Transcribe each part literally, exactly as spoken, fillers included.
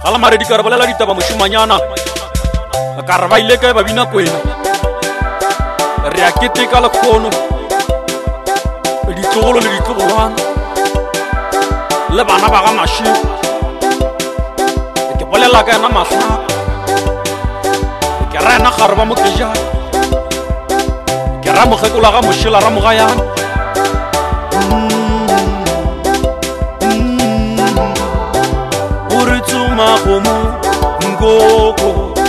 Ala mare di karabalela di taba moshimanyana karaba ile ka ba bina kwena re a keteka la khono di tlogolo le di tlogolwana le bana ba ga mashi ke bolela ka na mahla ke rena garba mo keja ke ra mo gekula ga moshila ra mo ga yana uri tsuma gomo ngoko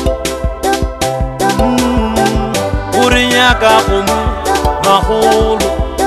uri nyaka gomo magolo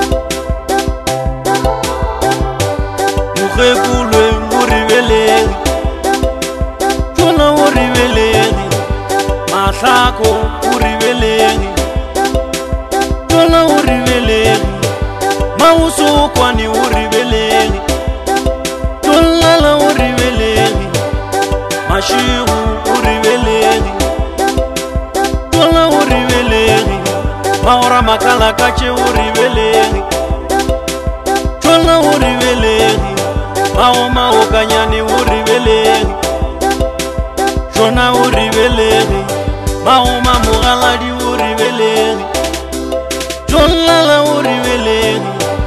mugekule muri beleng tona uri beleng mahlako uri beleng tona uri beleng mauso kwani uri beleng tona uri beleng mashiru uri beleng tona uri beleng maora makala kache uri beleng tona uri beleng mao mao kanyani uri beleng tona uri beleng mao mamugala di uri beleng tona la uri beleng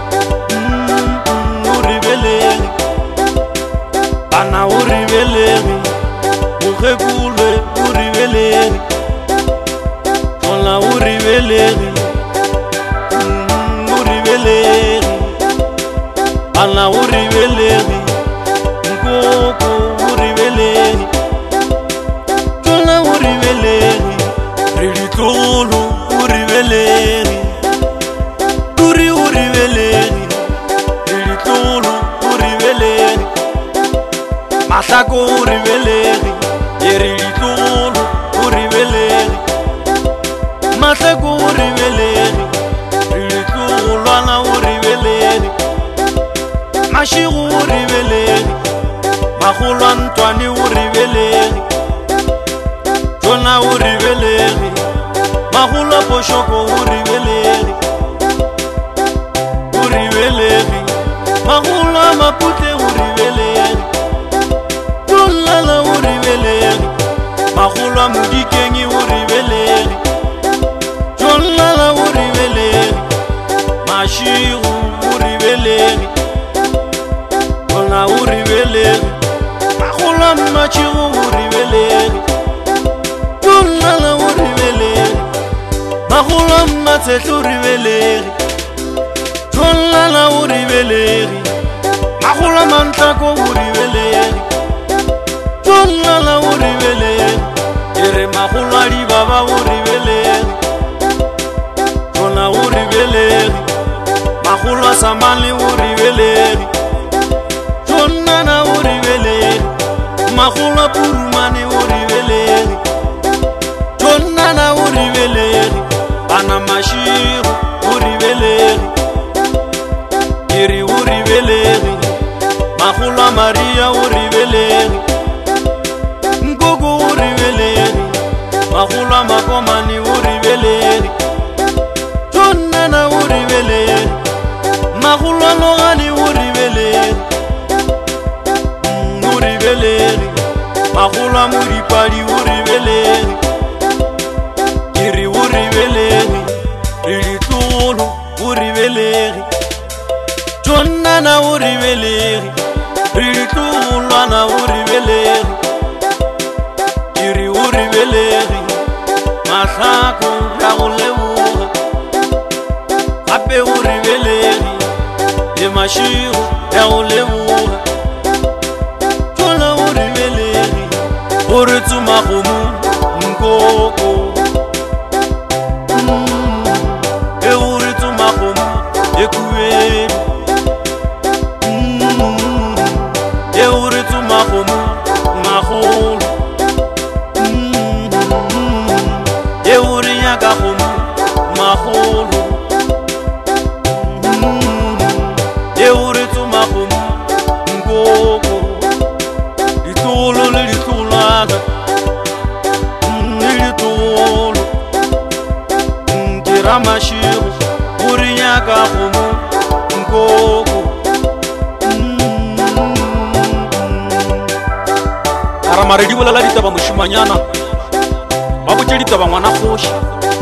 uri beleng ana uri beleng mugekule uri beleng tona uri beleng uri beleng ana uri beleng ngoko uri beleng tona uri beleng rilitolo uri beleng uri uri beleng rilitolo uri beleng mahlako uri beleng yerilitolo uri beleng mahlako uri beleng rilitolo ana uri beleng mashiru uri beleng magolwan twani uri beleng tona uri beleng magolo poshoko uri beleng uri beleng magolo mapute uri beleng tona la uri beleng magolo mudikengi uri beleng tona la uri beleng mashiru uri beleng tona uri beleng magolo machiru uri beleng tona la uri beleng magolo matsetlo uri beleng tona la uri beleng magolo mantlako uri beleng tona la uri beleng ere magolo a di baba uri beleng tona uri beleng magolo a samane uri beleng tona na uri beleng magolo a purumane uri beleng tona na uri beleng ana mashiru uri beleng iri uri beleng magolo a maria uri beleng ngoko uri beleng magolo a makomani uri beleng tona na uri beleng magolo a logani uri beleng uri beleng magolo a modipadi uri beleng iri uri beleng rilitolo uri beleng tona na uri beleng rilitolo ana uri beleng iri uri beleng mahlako ya go leboga gape uri beleng le mashiru ya go leboga tona uri beleng uri tsuma gomo nkoko e uri tsuma gomo ekuweni e uri tsuma gomo magolo e uri nyaka gomo magolo e uri tsuma gomo nkoko ditlolo le ditlolwana mara mare di bolela ditaba mošimanyana ba botše ditaba ngwana kgoši